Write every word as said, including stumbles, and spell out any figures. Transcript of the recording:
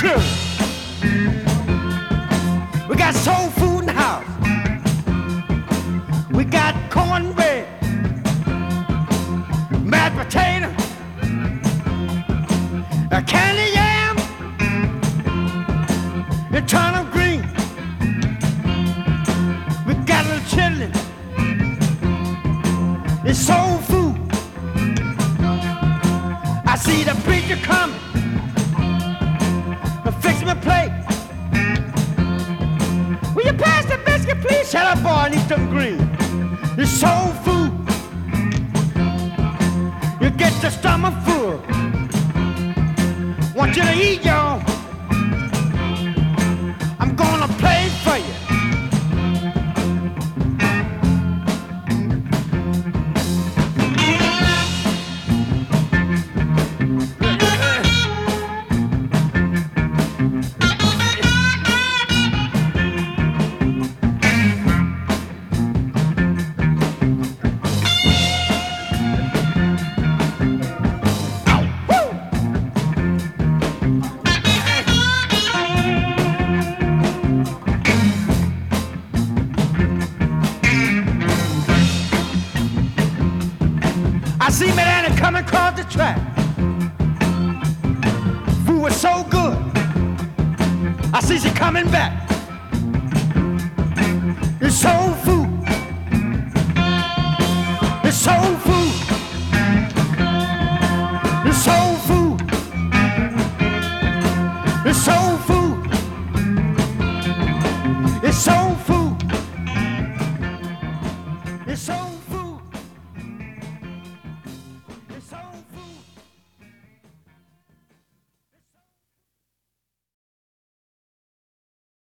crew. We got soul food in the house. We got cornbread, mashed potato, a candy yam, and turnip green. We got a little chili. It's soul food. I see the preacher coming. Fix me a plate. Will you pass the biscuit, please? Shut up, boy, I need some green. It's soul food. You get your stomach full. Want you to eat, y'all. I'm gonna play it for you. I see me Danny coming across the track. Food was so good. I see she coming back. It's soul food. It's soul food.